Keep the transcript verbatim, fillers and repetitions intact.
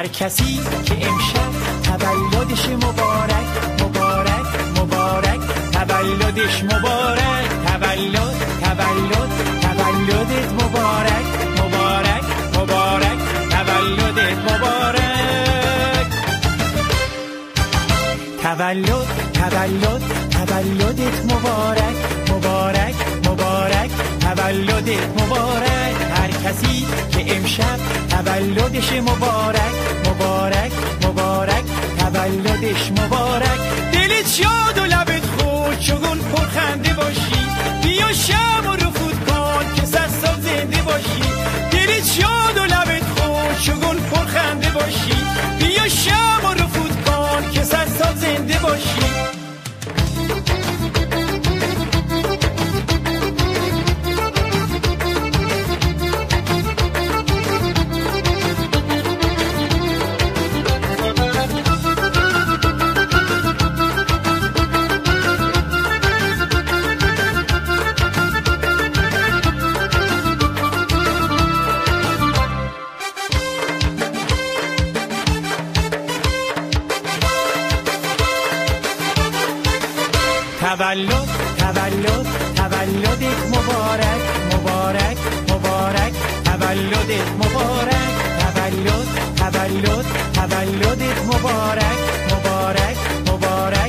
هر کسی که امشب تولدش مبارک مبارک مبارک تولدش مبارک تولد تولد تولدت مبارک مبارک مبارک تولدت مبارک تولد تولد تولدت مبارک مبارک مبارک تولدت مبارک هر کسی که امشب تولدش مبارک مبارک مبارک تولدش مبارک دلت شاد و لبت خوش چگون پرخنده باشی بیا شب و رفود کن که صد سال زنده باشی دلت شاد و لبت خوش چگون پرخنده باشی بیا شب و رفود کن که صد سال زنده باشی تولد تولد تولدت مبارک مبارک مبارک تولدت مبارک تولد تولد تولدت مبارک مبارک مبارک